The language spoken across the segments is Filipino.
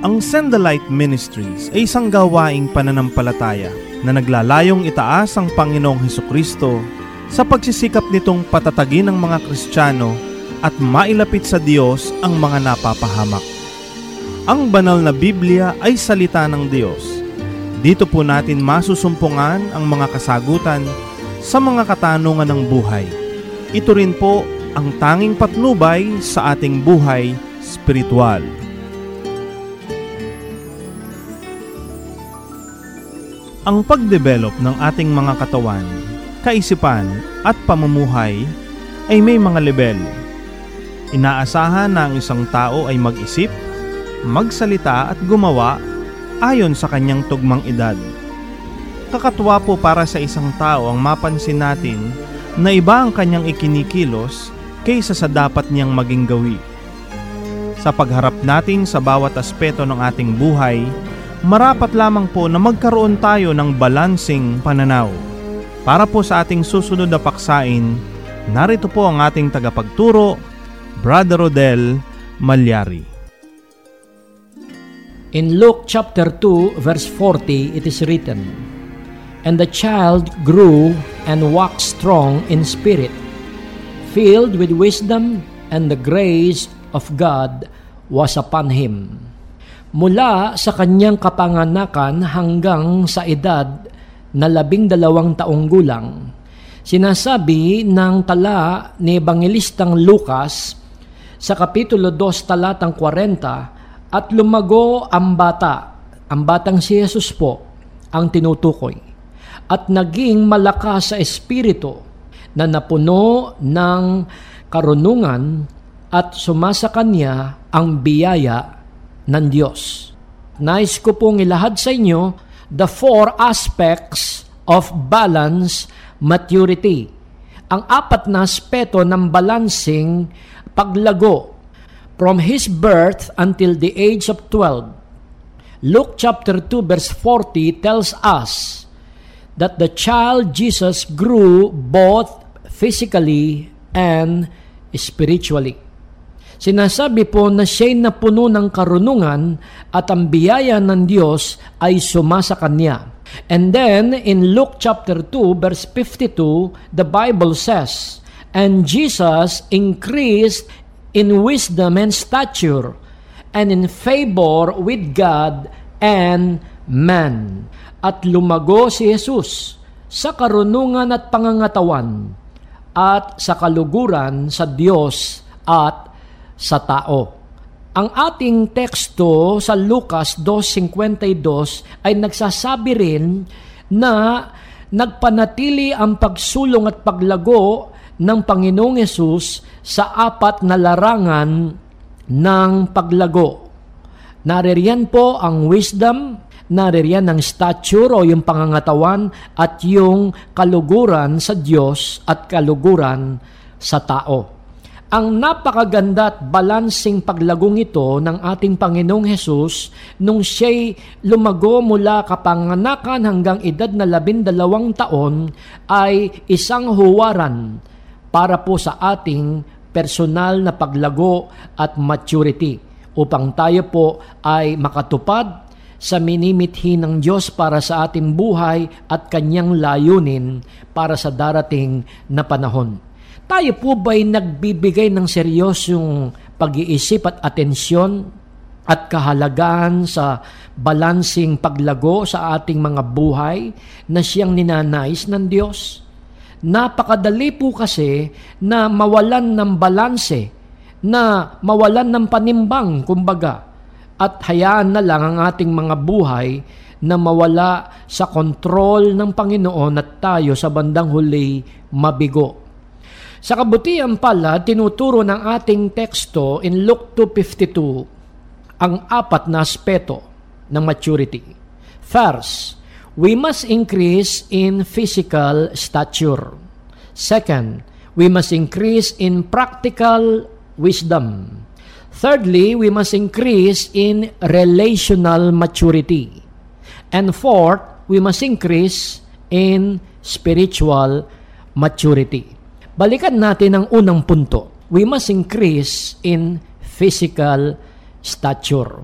Ang Send the Light Ministries ay isang gawaing pananampalataya na naglalayong itaas ang Panginoong Hesukristo sa pagsisikap nitong patatagin ang mga Kristiyano at mailapit sa Diyos ang mga napapahamak. Ang banal na Biblia ay salita ng Diyos. Dito po natin masusumpungan ang mga kasagutan sa mga katanungan ng buhay. Ito rin po ang tanging patnubay sa ating buhay spiritual. Ang pagdevelop ng ating mga katawan, kaisipan at pamumuhay ay may mga level. Inaasahan na ang isang tao ay mag-isip, magsalita at gumawa ayon sa kanyang tugmang edad. Kakatuwa po para sa isang tao ang mapansin natin na iba ang kanyang ikinikilos kaysa sa dapat niyang maging gawi. Sa pagharap natin sa bawat aspeto ng ating buhay, marapat lamang po na magkaroon tayo ng balansing pananaw. Para po sa ating susunod na paksain, narito po ang ating tagapagturo, Brother Rodel Malyari. In Luke chapter 2 verse 40 it is written, "And the child grew and waxed strong in spirit, filled with wisdom, and the grace of God was upon him." Mula sa kanyang kapanganakan hanggang sa edad na 12 taong gulang, sinasabi ng tala ni Ebangelistang Lucas sa Kapitulo 2 talatang 40, "At lumago ang bata," ang batang si Jesus po ang tinutukoy, "at naging malakas sa espiritu na napuno ng karunungan at sumasa kanya ang biyaya ng Diyos." Nais ko pong ilahad sa inyo the 4 aspects of balance maturity. Ang 4 na aspeto ng balancing paglago from his birth until the age of 12. Luke chapter 2 verse 40 tells us that the child Jesus grew both physically and spiritually. Sinasabi po na siya'y napuno ng karunungan at ang biyaya ng Diyos ay sumasa kanya. And then, in Luke chapter 2, verse 52, the Bible says, "And Jesus increased in wisdom and stature, and in favor with God and man." At lumago si Jesus sa karunungan at pangangatawan at sa kaluguran sa Diyos at sa tao. Ang ating teksto sa Lucas 2:52 ay nagsasabi rin na nagpanatili ang pagsulong at paglago ng Panginoong Hesus sa 4 na larangan ng paglago. Naririyan po ang wisdom, naririyan ang stature o yung pangangatawan at yung kaluguran sa Diyos at kaluguran sa tao. Ang napakaganda at balansing paglagong ito ng ating Panginoong Hesus nung siya'y lumago mula kapanganakan hanggang edad na 12 taon ay isang huwaran para po sa ating personal na paglago at maturity upang tayo po ay makatupad sa minimithi ng Diyos para sa ating buhay at kanyang layunin para sa darating na panahon. Tayo po ba'y nagbibigay ng seryosyong pag-iisip at atensyon at kahalagahan sa balansing paglago sa ating mga buhay na siyang ninanais ng Diyos? Napakadali po kasi na mawalan ng balanse, na mawalan ng panimbang, kumbaga, at hayaan na lang ang ating mga buhay na mawala sa kontrol ng Panginoon at tayo sa bandang huli mabigo. Sa kabutihan pala, tinuturo ng ating teksto in Luke 2:52 ang 4 na aspeto ng maturity. First, we must increase in physical stature. Second, we must increase in practical wisdom. Thirdly, we must increase in relational maturity. And fourth, we must increase in spiritual maturity. Balikan natin ang unang punto. We must increase in physical stature.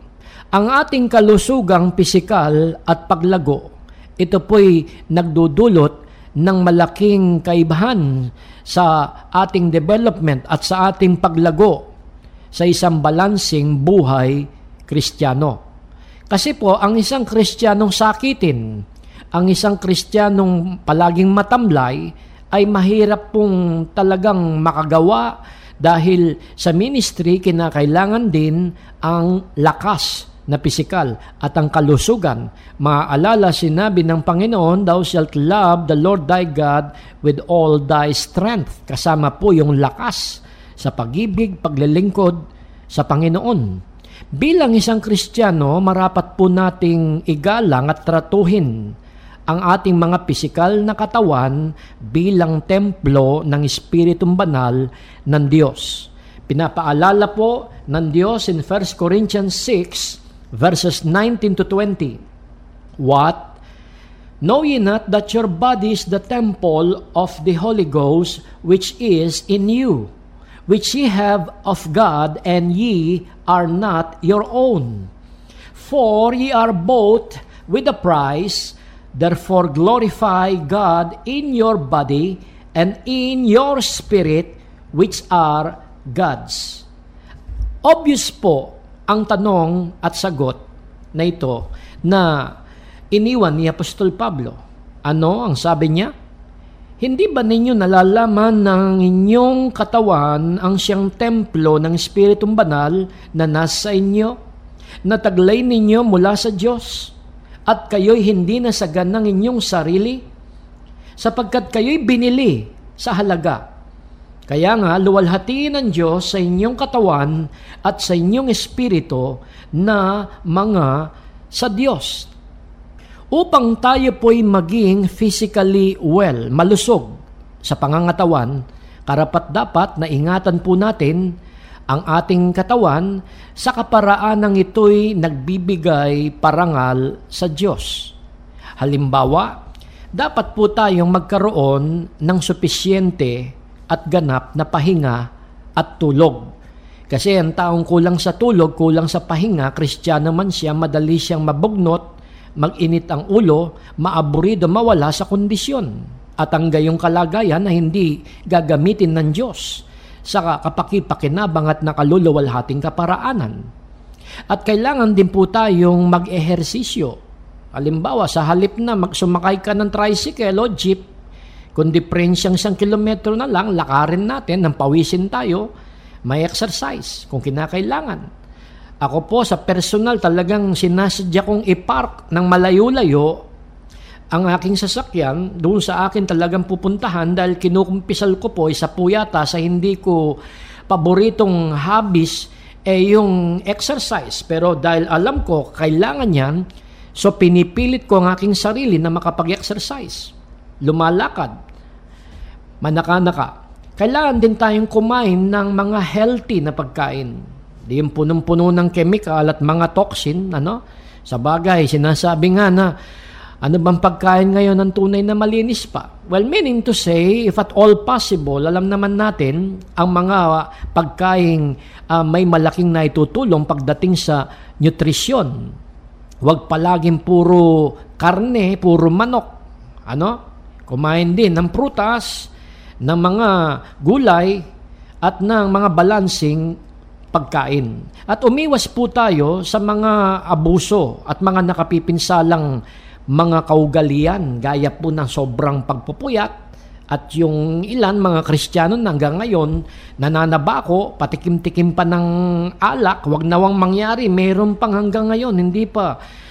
Ang ating kalusugang pisikal at paglago, ito po'y nagdudulot ng malaking kaibahan sa ating development at sa ating paglago sa isang balansing buhay Kristiyano. Kasi po, ang isang Kristiyanong sakitin, ang isang Kristiyanong palaging matamlay, ay mahirap pong talagang makagawa dahil sa ministry kinakailangan din ang lakas na pisikal at ang kalusugan. Maaalala, sinabi ng Panginoon, "Thou shalt love the Lord thy God with all thy strength." Kasama po yung lakas sa pag-ibig, paglilingkod sa Panginoon. Bilang isang Kristiyano, marapat po nating igalang at tratuhin ang ating mga pisikal na katawan bilang templo ng Espiritong Banal ng Diyos. Pinapaalala po ng Diyos in 1 Corinthians 6, verses 19 to 20. What? Know ye not that your body is the temple of the Holy Ghost, which is in you, which ye have of God, and ye are not your own? For ye are bought with a price. Therefore glorify God in your body and in your spirit, which are God's. Obvious po ang tanong at sagot na ito na iniwan ni Apostol Pablo. Ano ang sabi niya? Hindi ba ninyo nalalaman ng inyong katawan ang siyang templo ng Espiritong Banal na nasa inyo, na taglay ninyo mula sa Diyos, at kayo'y hindi nasagan ng inyong sarili, sapagkat kayo'y binili sa halaga. Kaya nga, luwalhatiin ng Diyos sa inyong katawan at sa inyong espiritu na mga sa Diyos. Upang tayo po'y maging physically well, malusog sa pangangatawan, karapat-dapat na ingatan po natin ang ating katawan sa kaparaan ng ito'y nagbibigay parangal sa Diyos. Halimbawa, dapat po tayong magkaroon ng supisyente at ganap na pahinga at tulog. Kasi ang taong kulang sa tulog, kulang sa pahinga, Kristiyano man siya, madali siyang mabugnot, mag-init ang ulo, maaburido, mawala sa kondisyon. At ang gayong kalagayan na hindi gagamitin ng Diyos sa kapakipakinabang at nakaluluwalhating kaparaanan. At kailangan din po tayong mag-ehersisyo. Halimbawa, sa halip na magsumakay ka ng tricycle o jeep, kung diferensyang 1 kilometro na lang, lakarin natin, nang pawisin tayo, may exercise kung kinakailangan. Ako po sa personal talagang sinasadya kong i-park ng malayo-layo ang aking sasakyan doon sa akin talagang pupuntahan dahil kinukumpisal ko po isa po yata sa hindi ko paboritong hobbies yung exercise. Pero dahil alam ko kailangan yan, so pinipilit ko ang aking sarili na makapag-exercise. Lumalakad, manaka-naka. Kailangan din tayong kumain ng mga healthy na pagkain. Di yung punong-puno ng chemical at mga toxin, Sa bagay, sinasabi nga na ano bang pagkain ngayon ng tunay na malinis pa? Well, meaning to say, if at all possible, alam naman natin ang mga pagkain may malaking naitutulong pagdating sa nutrisyon. Huwag palaging puro karne, puro manok. Kumain din ng prutas, ng mga gulay, at ng mga balansing pagkain. At umiwas po tayo sa mga abuso at mga nakapipinsalang mga kaugalian, gaya po ng sobrang pagpupuyat at yung ilan mga Kristiyano hanggang ngayon nananabako, patikim-tikim pa ng alak, wag nawang mangyari, meron pang hanggang ngayon hindi pa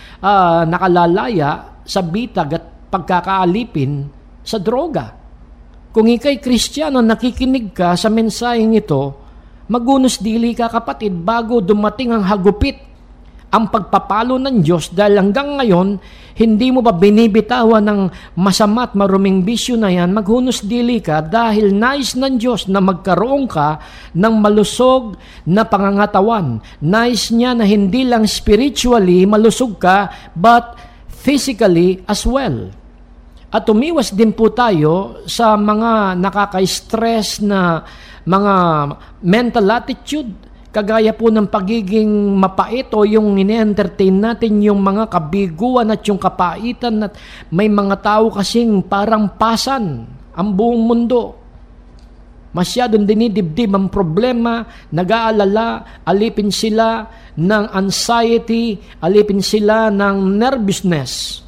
nakalalaya sa bitag at pagkakaalipin sa droga. Kung ika'y Kristiyano, nakikinig ka sa mensaheng ito, magunos dili ka kapatid bago dumating ang hagupit, ang pagpapalo ng Diyos, dahil hanggang ngayon, hindi mo ba binibitawan ng masama at maruming bisyo na yan, maghunos dili ka dahil nais ng Diyos na magkaroon ka ng malusog na pangangatawan. Nais niya na hindi lang spiritually malusog ka, but physically as well. At umiwas din po tayo sa mga nakaka-stress na mga mental attitude. Kagaya po ng pagiging mapait o yung ine-entertain natin yung mga kabiguan at yung kapaitan at may mga tao kasing parang pasan ang buong mundo. Masyadong dinidibdib ang problema, nag-aalala, alipin sila ng anxiety, alipin sila ng nervousness.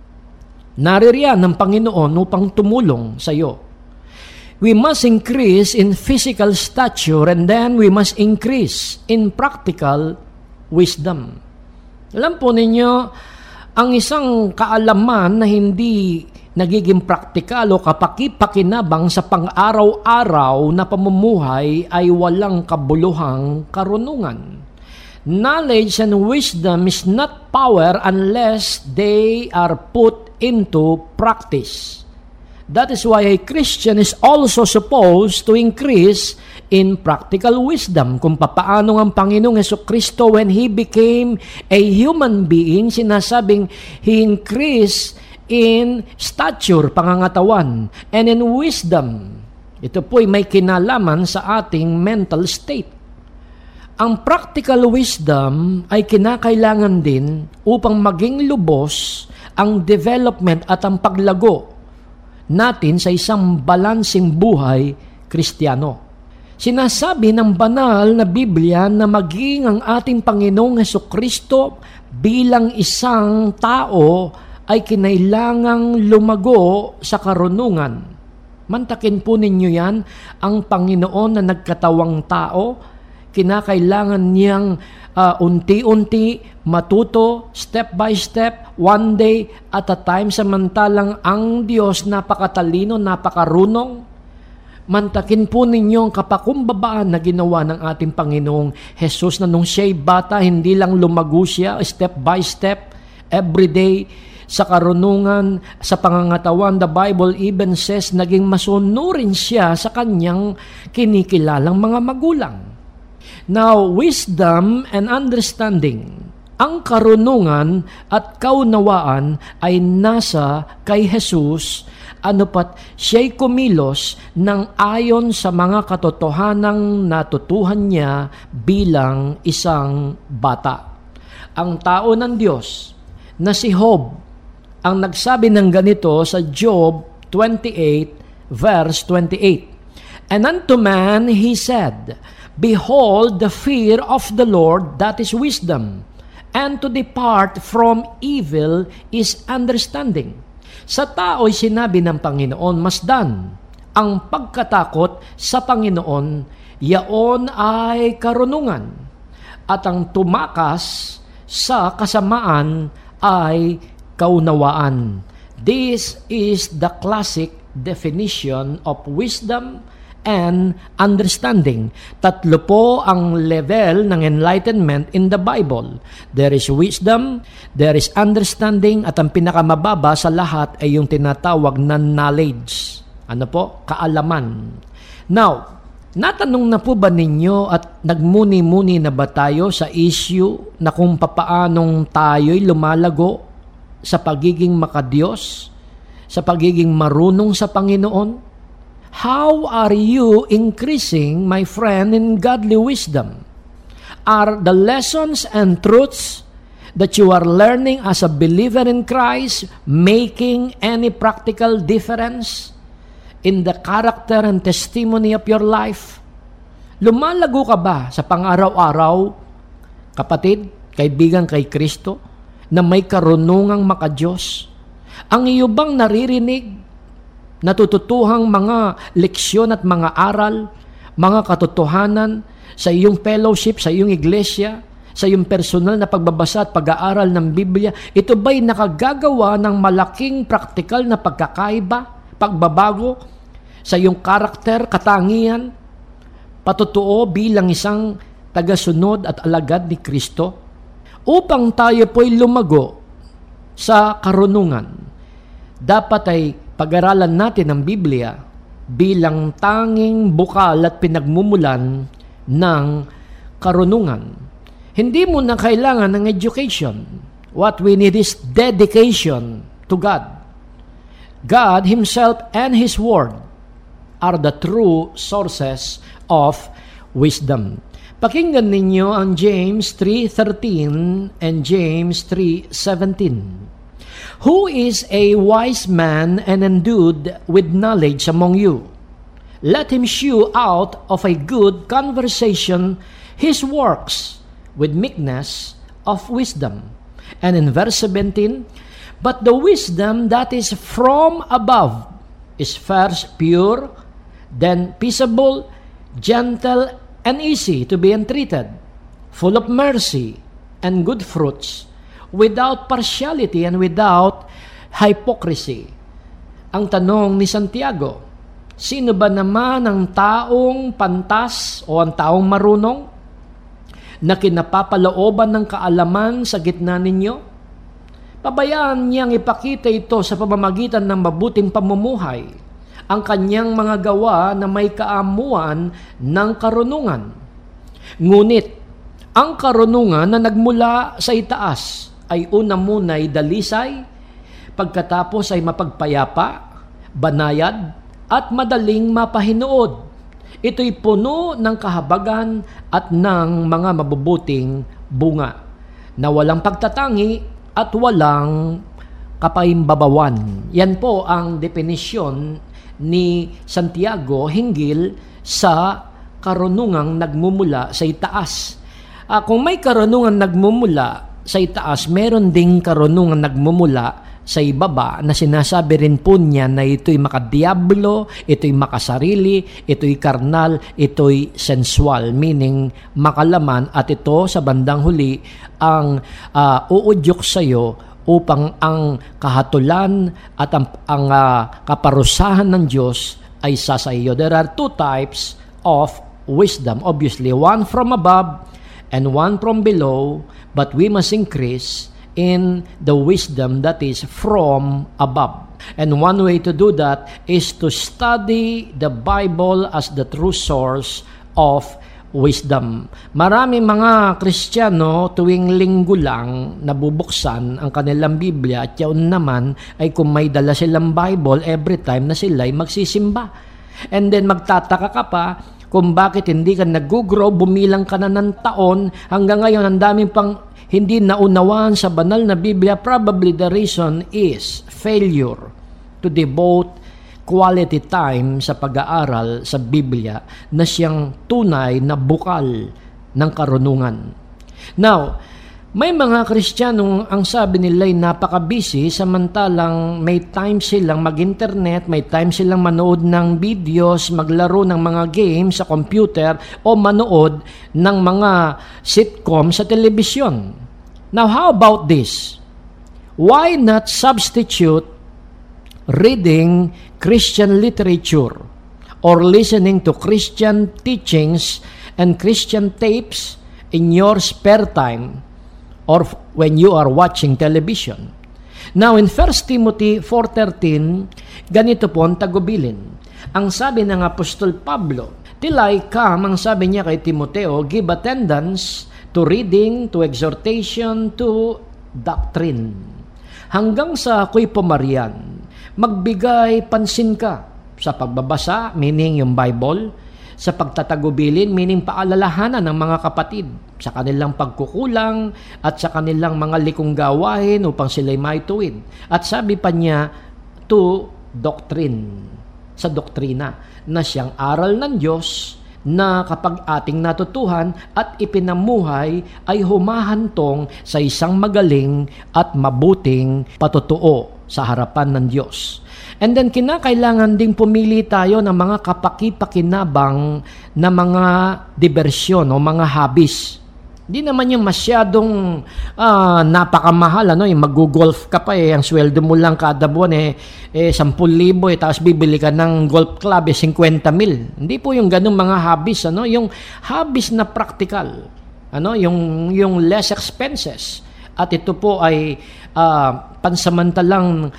Naririyan ng Panginoon upang tumulong sa iyo. We must increase in physical stature and then we must increase in practical wisdom. Alam po ninyo, ang isang kaalaman na hindi nagiging praktikal o kapaki-pakinabang sa pang-araw-araw na pamumuhay ay walang kabuluhang karunungan. Knowledge and wisdom is not power unless they are put into practice. That is why a Christian is also supposed to increase in practical wisdom. Kung papaano ang Panginoong Jesucristo when He became a human being, sinasabing He increased in stature, pangangatawan, and in wisdom. Ito po'y may kinalaman sa ating mental state. Ang practical wisdom ay kinakailangan din upang maging lubos ang development at ang paglago natin sa isang balansing buhay Kristiyano. Sinasabi ng banal na Biblia na maging ang ating Panginoong Jesucristo bilang isang tao ay kinailangang lumago sa karunungan. Mantakin po ninyo yan, ang Panginoon na nagkatawang tao, kinakailangan niyang unti-unti matuto, step by step, one day at a time, samantalang ang Diyos napakatalino, napakarunong. Mantakin po ninyo ang kapakumbabaan na ginawa ng ating Panginoong Jesus na nung siya'y bata, hindi lang lumago siya step by step, every day, sa karunungan, sa pangangatawan. The Bible even says, naging masunurin siya sa kanyang kinikilalang mga magulang. Now, wisdom and understanding, ang karunungan at kaunawaan ay nasa kay Jesus, ano pat siya'y kumilos ng ayon sa mga katotohanang natutuhan niya bilang isang bata. Ang tao ng Diyos na si Job, ang nagsabi ng ganito sa Job 28 verse 28. And unto man he said, Behold, the fear of the Lord, that is wisdom, and to depart from evil is understanding. Sa tao'y sinabi ng Panginoon, masdan, ang pagkatakot sa Panginoon, yaon ay karunungan, at ang tumakas sa kasamaan ay kaunawaan. This is the classic definition of wisdom and understanding. Tatlo po ang level ng enlightenment in the Bible. There is wisdom, there is understanding, at ang pinakamababa sa lahat ay yung tinatawag na knowledge. Ano po? Kaalaman. Now, natanong na po ba ninyo at nagmuni-muni na ba tayo sa issue na kung papaanong tayo'y lumalago sa pagiging makadiyos, sa pagiging marunong sa Panginoon? How are you increasing, my friend, in godly wisdom? Are the lessons and truths that you are learning as a believer in Christ making any practical difference in the character and testimony of your life? Lumalago ka ba sa pang-araw-araw, kapatid, kaibigan kay Kristo, na may karunungang makadiyos? Ang iyo bang naririnig, natututuhang mga leksyon at mga aral, mga katotohanan sa iyong fellowship, sa iyong iglesia, sa iyong personal na pagbabasa at pag-aaral ng Biblia, ito ba'y nakagagawa ng malaking praktikal na pagkakaiba, pagbabago sa iyong karakter, katangian, patutuo bilang isang tagasunod at alagad ni Kristo? Upang tayo po'y lumago sa karunungan, dapat ay pag-aralan natin ang Biblia bilang tanging bukal at pinagmumulan ng karunungan. Hindi mo na kailangan ng education. What we need is dedication to God. God Himself and His Word are the true sources of wisdom. Pakinggan ninyo ang James 3:13 and James 3:17. Who is a wise man and endued with knowledge among you? Let him shew out of a good conversation his works with meekness of wisdom. And in verse 17, but the wisdom that is from above is first pure, then peaceable, gentle, and easy to be entreated, full of mercy and good fruits, without partiality and without hypocrisy. Ang tanong ni Santiago, sino ba naman ang taong pantas o ang taong marunong na kinapapalooban ng kaalaman sa gitna ninyo? Pabayaan niyang ipakita ito sa pamamagitan ng mabuting pamumuhay, ang kanyang mga gawa na may kaamuan ng karunungan. Ngunit, ang karunungan na nagmula sa itaas ay una muna'y dalisay, pagkatapos ay mapagpayapa, banayad, at madaling mapahinood. Ito'y puno ng kahabagan at ng mga mabubuting bunga, na walang pagtatangi at walang kapahimbabawan. Yan po ang definisyon ni Santiago hinggil sa karunungang nagmumula sa itaas. Kung may karunungan nagmumula sa itaas, meron ding karunungan nagmumula sa ibaba na sinasabi rin po niya na ito'y makadiablo, ito'y makasarili, ito'y karnal, ito'y sensual, meaning makalaman, at ito sa bandang huli ang uudyok sa iyo upang ang kahatulan at ang kaparusahan ng Diyos ay sa iyo. There are two types of wisdom, obviously, one from above and one from below, but we must increase in the wisdom that is from above. And one way to do that is to study the Bible as the true source of wisdom. Marami mga Kristiyano tuwing linggo lang nabubuksan ang kanilang Biblia at yun naman ay kung may dala silang Bible every time na sila'y magsisimba. And then magtataka ka pa kung bakit hindi ka nag-grow, bumilang ka na ng taon, hanggang ngayon ang daming pang hindi naunawaan sa banal na Biblia. Probably the reason is failure to devote quality time sa pag-aaral sa Biblia na siyang tunay na bukal ng karunungan. Now, may mga Kristiyanong ang sabi nila ay napaka-busy, samantalang may time silang mag-internet, may time silang manood ng videos, maglaro ng mga games sa computer o manood ng mga sitcom sa telebisyon. Now, how about this? Why not substitute reading Christian literature or listening to Christian teachings and Christian tapes in your spare time or when you are watching television? Now, in 1 Timothy 4:13, ganito po ang tagubilin. Ang sabi ng Apostol Pablo, till I come, ang sabi niya kay Timoteo, give attendance to reading, to exhortation, to doctrine. Hanggang sa ako'y pumarian, magbigay pansin ka sa pagbabasa, meaning yung Bible, sa pagtatagubilin, meaning paalalahanan ng mga kapatid sa kanilang pagkukulang at sa kanilang mga likong gawain upang sila'y maituwid. At sabi pa niya, to doctrine, sa doktrina, na siyang aral ng Diyos na kapag ating natutuhan at ipinamuhay ay humahantong sa isang magaling at mabuting patutuo sa harapan ng Diyos. And then kinakailangan ding pumili tayo ng mga kapaki-pakinabang na mga diversyon o mga hobbies. Hindi naman yung masyadong napakamahal, yung mag-golf ka pa ang sweldo mo lang kada buwan 10,000 tapos bibili ka ng golf club 50,000. Hindi po yung ganung mga hobbies, yung hobbies na practical, yung less expenses. At ito po ay pansamantalang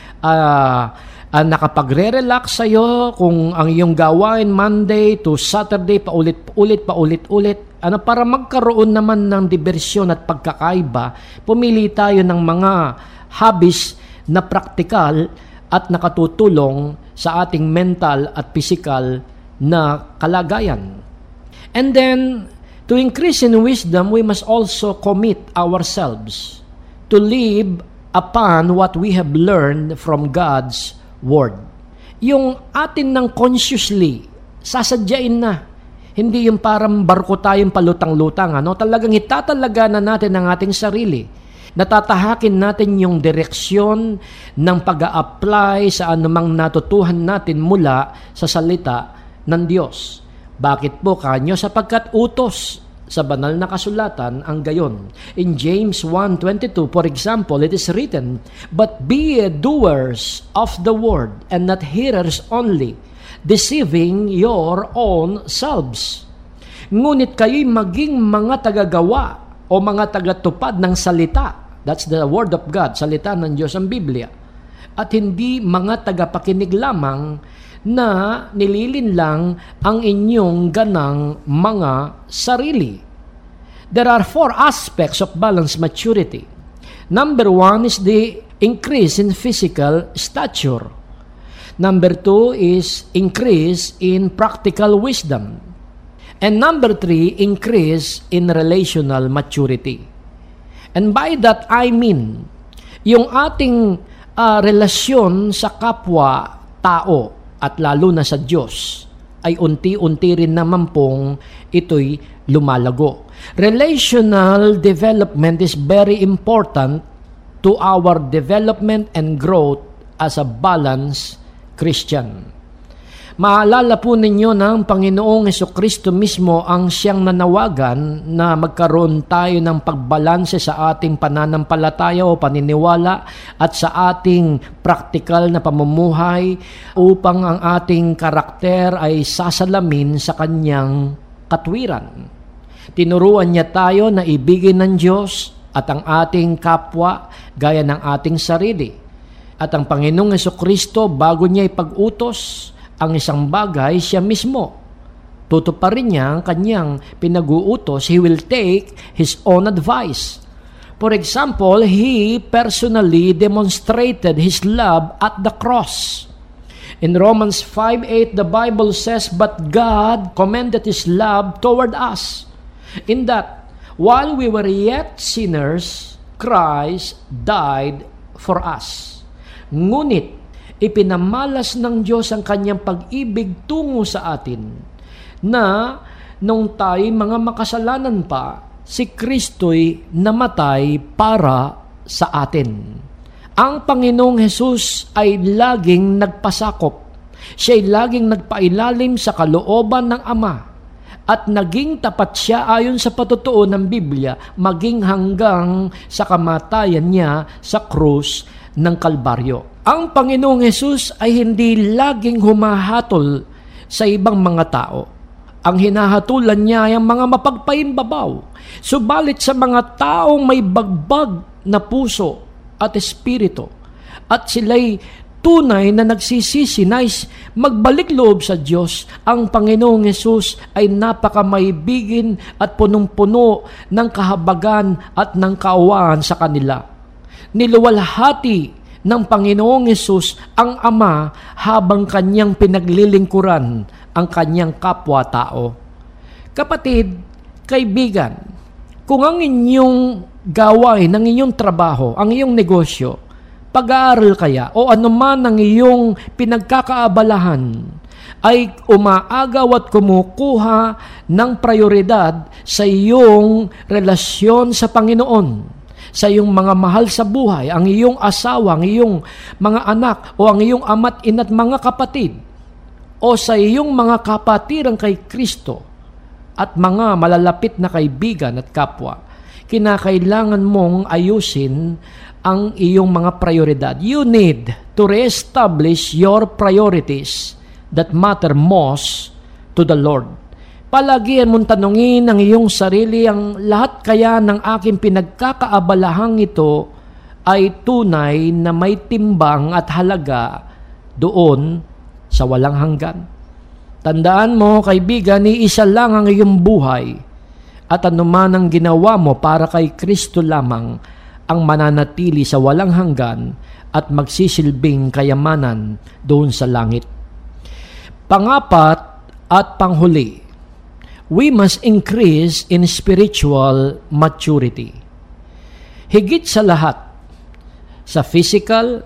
nakapagre-relax sa'yo kung ang iyong gawain Monday to Saturday paulit-ulit, para magkaroon naman ng diversyon at pagkakaiba, pumili tayo ng mga hobbies na praktikal at nakatutulong sa ating mental at physical na kalagayan. And then, To increase in wisdom, we must also commit ourselves to live upon what we have learned from God's Word. Yung atin ng consciously, sasadyain na. Hindi yung parang barko tayong palutang-lutang. Talagang itatalaga na natin ang ating sarili. Natatahakin natin yung direksyon ng pag-a-apply sa anumang natutuhan natin mula sa salita ng Diyos. Bakit po kanyo? Sapagkat utos sa banal na kasulatan ang gayon. In James 1:22, for example, it is written, "But be doers of the word, and not hearers only, deceiving your own selves." Ngunit kayo'y maging mga tagagawa o mga tagatupad ng salita. That's the word of God, salita ng Diyos ang Biblia. At hindi mga tagapakinig lamang na nililinlang ang inyong ganang mga sarili. There are 4 aspects of balanced maturity. Number 1 is the increase in physical stature. Number 2 is increase in practical wisdom. And number 3, increase in relational maturity. And by that I mean, yung ating relasyon sa kapwa-tao at lalo na sa Diyos ay unti-unti rin naman pong ito'y lumalago. Relational development is very important to our development and growth as a balanced Christian. Maalala po ninyo na ang Panginoong Hesukristo mismo ang siyang nanawagan na magkaroon tayo ng pagbalanse sa ating pananampalataya o paniniwala at sa ating praktikal na pamumuhay upang ang ating karakter ay sasalamin sa kanyang katwiran. Tinuruan niya tayo na ibigin ng Diyos at ang ating kapwa gaya ng ating sarili. At ang Panginoong Hesukristo, bago niya ipag-utos ang isang bagay, siya mismo tutuparin niya ang kanyang pinag-uutos. He will take his own advice. For example, he personally demonstrated his love at the cross. In Romans 5:8, the Bible says, "But God commended his love toward us, in that while we were yet sinners, Christ died for us." Ngunit ipinamalas ng Diyos ang kanyang pag-ibig tungo sa atin na nung tayo mga makasalanan pa, si Kristo'y namatay para sa atin. Ang Panginoong Hesus ay laging nagpasakop. Siya'y laging nagpailalim sa kalooban ng Ama at naging tapat siya ayon sa patutuo ng Biblia maging hanggang sa kamatayan niya sa krus ng Kalbaryo. Ang Panginoong Hesus ay hindi laging humahatol sa ibang mga tao. Ang hinahatulan niya ay ang mga mapagpaimbabaw. Subalit sa mga taong may bagbag na puso at espiritu, at sila'y tunay na nagsisisi, nais magbalik loob sa Diyos, ang Panginoong Hesus ay napakamaibigin at punong-puno ng kahabagan at ng kaawaan sa kanila. Niluwalhati ng Panginoong Hesus ang Ama habang kanyang pinaglilingkuran ang kanyang kapwa-tao. Kapatid, kaibigan, kung ang inyong gawain, ang inyong trabaho, ang iyong negosyo, pag-aaral kaya o anuman ang iyong pinagkakaabalahan ay umaagaw at kumukuha ng prioridad sa iyong relasyon sa Panginoon, sa iyong mga mahal sa buhay, ang iyong asawa, ang iyong mga anak, o ang iyong ama't ina't mga kapatid, o sa iyong mga kapatiran kay Kristo, at mga malalapit na kaibigan at kapwa, kinakailangan mong ayusin ang iyong mga prioridad. You need to reestablish your priorities that matter most to the Lord. Palagian mong tanungin ang iyong sarili, ang lahat kaya ng aking pinagkakaabalahang ito ay tunay na may timbang at halaga doon sa walang hanggan. Tandaan mo, kaibigan, iisa lang ang iyong buhay at anuman ang ginawa mo para kay Kristo lamang ang mananatili sa walang hanggan at magsisilbing kayamanan doon sa langit. Pangapat at panghuli, we must increase in spiritual maturity. Higit sa lahat, sa physical,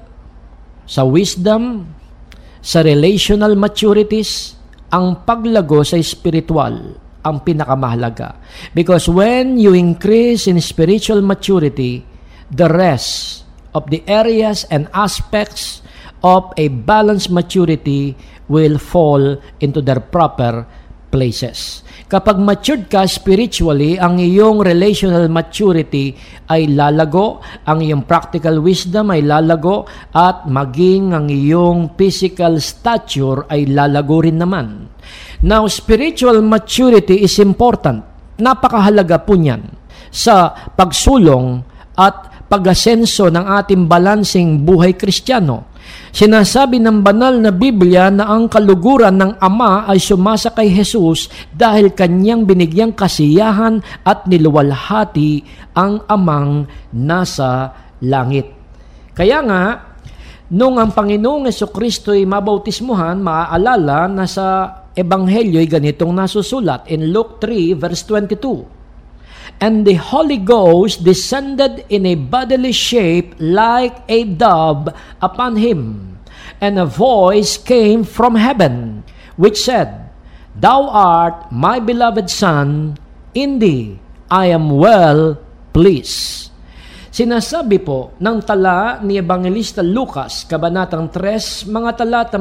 sa wisdom, sa relational maturities, ang paglago sa spiritual ang pinakamahalaga. Because when you increase in spiritual maturity, the rest of the areas and aspects of a balanced maturity will fall into their proper places. Kapag matured ka spiritually, ang iyong relational maturity ay lalago, ang iyong practical wisdom ay lalago, at maging ang iyong physical stature ay lalago rin naman. Now, spiritual maturity is important. Napakahalaga po niyan sa pagsulong at pag-asenso ng ating balansing buhay Kristiyano. Sinasabi ng banal na Biblia na ang kaluguran ng Ama ay sumasa kay Jesus dahil kanyang binigyang kasiyahan at niluwalhati ang Amang nasa langit. Kaya nga, nung ang Panginoong Jesucristo ay mabautismuhan, maaalala na sa Ebanghelyo ay ganitong nasusulat in Luke 3 verse 22. And the Holy Ghost descended in a bodily shape like a dove upon him. And a voice came from heaven, which said, Thou art my beloved Son, in thee I am well pleased. Sinasabi po ng tala ni Evangelista Lucas, Kabanatang 3, mga talatang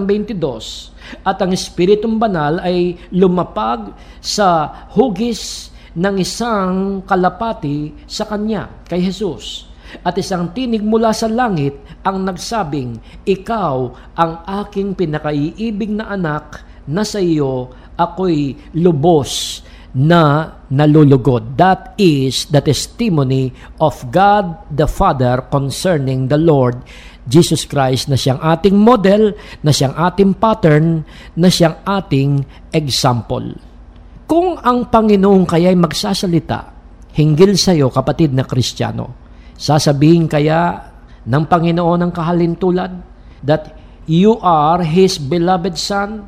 22, at ang Espiritong Banal ay lumapag sa hugis ng isang kalapati sa kanya, kay Jesus. At isang tinig mula sa langit ang nagsabing, Ikaw ang aking pinakaiibig na anak, na sa iyo ako'y lubos na nalulugod. That is the testimony of God the Father concerning the Lord Jesus Christ, na siyang ating model, na siyang ating pattern, na siyang ating example. Kung ang Panginoon kaya'y magsasalita hinggil sa iyo, kapatid na Kristiyano, sasabihin kaya ng Panginoon ng kahalintulad that you are His beloved Son,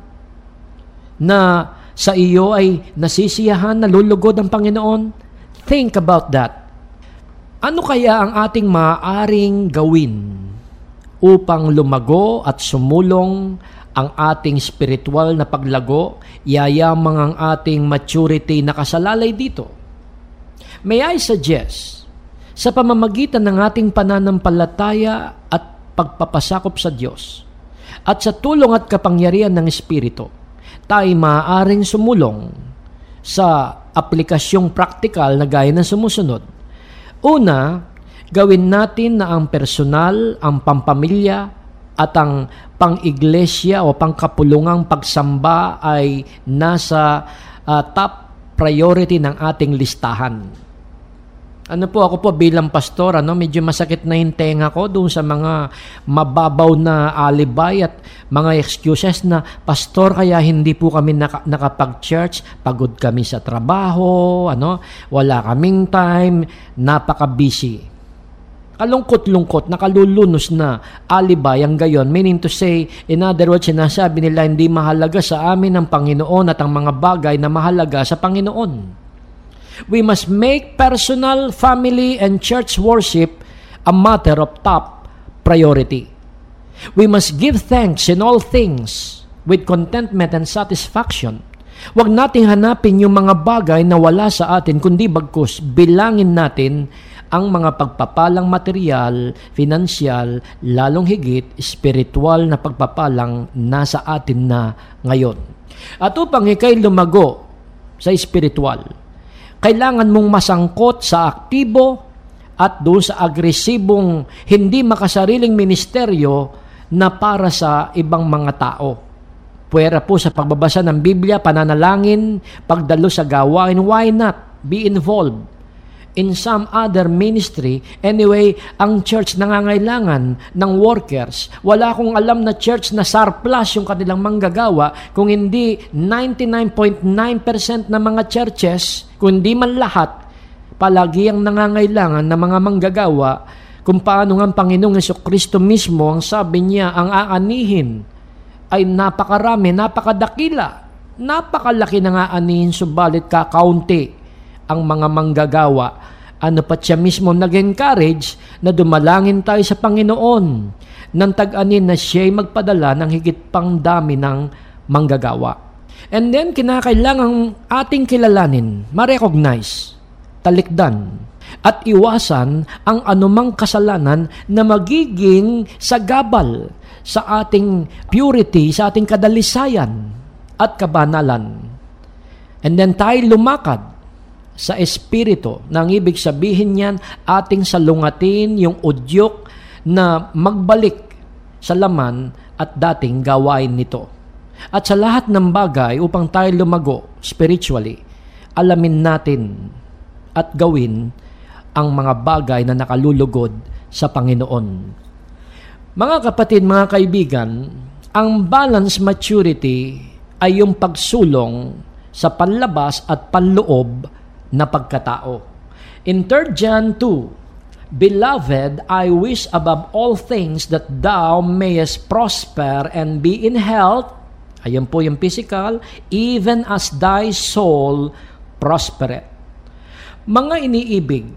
na sa iyo ay nasisiyahan, nalulugod ang Panginoon? Think about that. Ano kaya ang ating maaaring gawin upang lumago at sumulong ang ating spiritual na paglago, yayamang ang ating maturity na kasalalay dito? May I suggest, sa pamamagitan ng ating pananampalataya at pagpapasakop sa Diyos, at sa tulong at kapangyarihan ng Espiritu, tayo maaaring sumulong sa aplikasyong praktikal na gaya ng sumusunod. Una, gawin natin na ang personal, ang pampamilya, at ang pang-iglesia o pangkapulungang pagsamba ay nasa top priority ng ating listahan. Ako po bilang pastor, medyo masakit na yung tenga ko doon sa mga mababaw na alibay at mga excuses na, Pastor, kaya hindi po kami nakapag-church, pagod kami sa trabaho, wala kaming time, napaka-busy. Kalungkot-lungkot, nakalulunos na alibay ang gayon. Meaning to say, in other words, sinasabi nila hindi mahalaga sa amin ang Panginoon at ang mga bagay na mahalaga sa Panginoon. We must make personal, family, and church worship a matter of top priority. We must give thanks in all things with contentment and satisfaction. Huwag nating hanapin yung mga bagay na wala sa atin, kundi bagkus bilangin natin ang mga pagpapalang material, finansyal, lalong higit, spiritual na pagpapalang nasa atin na ngayon. At upang ikay lumago sa spiritual, kailangan mong masangkot sa aktibo at doon sa agresibong, hindi makasariling ministeryo na para sa ibang mga tao. Puwera po sa pagbabasa ng Biblia, pananalangin, pagdalo sa gawain, why not be involved in some other ministry? Anyway, ang church nangangailangan ng workers. Wala akong alam na church na surplus yung kanilang manggagawa, kung hindi 99.9% ng mga churches, kundi man lahat, palagi ang nangangailangan ng mga manggagawa, kung paano nga ang Panginoong Jesucristo mismo, ang sabi niya, ang aanihin ay napakarami, napakadakila. napakalaki na nga anin, subalit kakaunti ang mga manggagawa. Ano pa siya mismo nag-encourage na dumalangin tayo sa Panginoon nang tag-anin na siya'y magpadala ng higit pang dami ng manggagawa. And then, kinakailangang ating kilalanin, ma-recognize, talikdan, at iwasan ang anumang kasalanan na magiging sagabal sa ating purity, sa ating kadalisayan at kabanalan. And then tayo lumakad sa Espiritu. Nang ibig sabihin niyan, ating salungatin yung udyok na magbalik sa laman at dating gawain nito. At sa lahat ng bagay, upang tayo lumago spiritually, alamin natin at gawin ang mga bagay na nakalulugod sa Panginoon. Mga kapatid, mga kaibigan, ang balanced maturity ay yung pagsulong sa panlabas at panloob na pagkatao. In 3 John 2, Beloved, I wish above all things that thou mayest prosper and be in health, ayan po yung physical, even as thy soul prospereth. Mga iniibig,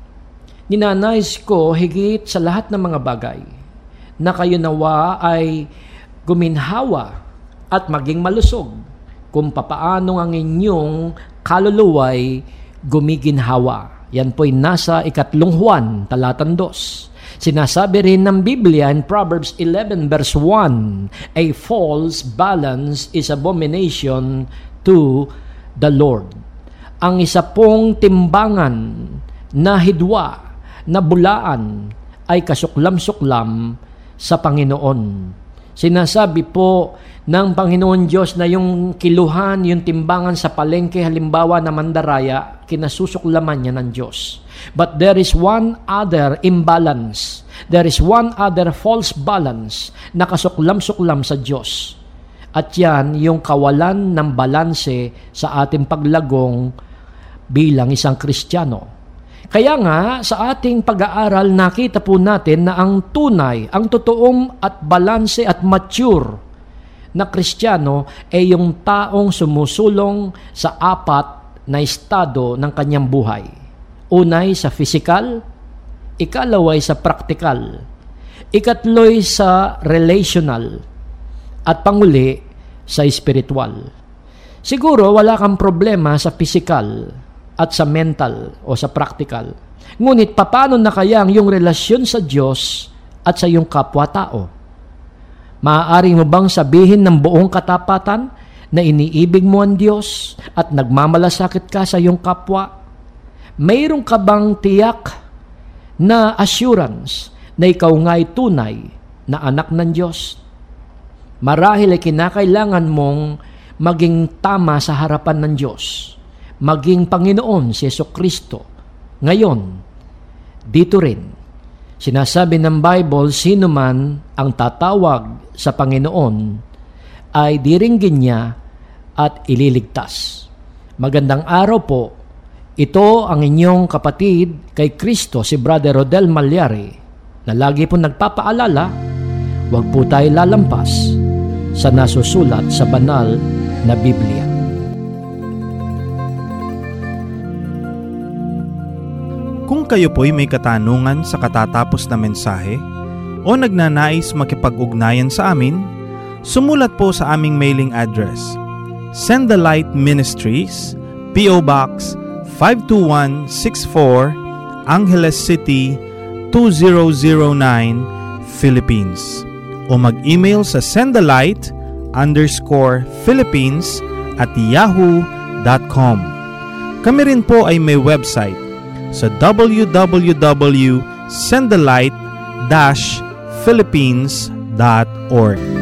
ninanais ko higit sa lahat ng mga bagay na kayo nawa ay guminhawa at maging malusog kung papaano ang inyong kaluluway gumiginhawa. Yan po'y nasa 2 Juan, talatang 2. Sinasabi rin ng Biblia in Proverbs 11 verse 1, a false balance is abomination to the Lord. Ang isa pong timbangan na hidwa, na bulaan, ay kasuklam-suklam sa Panginoon. Sinasabi po ng Panginoon Diyos na yung kiluhan, yung timbangan sa palengke, halimbawa na mandaraya, kinasusuklaman niya ng Diyos. But there is one other imbalance. There is one other false balance na kasuklam-suklam sa Diyos. At yan, yung kawalan ng balanse sa ating paglagong bilang isang Kristiyano. Kaya nga, sa ating pag-aaral, nakita po natin na ang tunay, ang totoong at balanse at mature na Kristiyano ay yung taong sumusulong sa 4 na estado ng kanyang buhay. Unay sa physical, ikalaway sa practical, ikatloy sa relational, at panguli sa spiritual. Siguro wala kang problema sa physical at sa mental o sa practical. Ngunit paano na kaya ang iyong relasyon sa Diyos at sa iyong kapwa-tao? Maaari mo bang sabihin ng buong katapatan na iniibig mo ang Diyos at nagmamalasakit ka sa iyong kapwa? Mayroon ka bang tiyak na assurance na ikaw nga'y tunay na anak ng Diyos? Marahil ay kinakailangan mong maging tama sa harapan ng Diyos, maging Panginoon si Jesucristo. Ngayon, dito rin, sinasabi ng Bible, sino man ang tatawag sa Panginoon ay diringgin niya at ililigtas. Magandang araw po. Ito ang inyong kapatid kay Kristo, si Brother Rodel Malyari, na lagi po nagpapaalala, huwag po tayo lalampas sa nasusulat sa banal na Biblia. Kung kayo po'y may katanungan sa katatapos na mensahe o nagnanais makipag-ugnayan sa amin, sumulat po sa aming mailing address. Send the Light Ministries, P.O. Box 52164, Angeles City, 2009, Philippines. O mag-email sa sendthelight_Philippines@yahoo.com. Kami rin po ay may website sa www.sendthelight-philippines.org.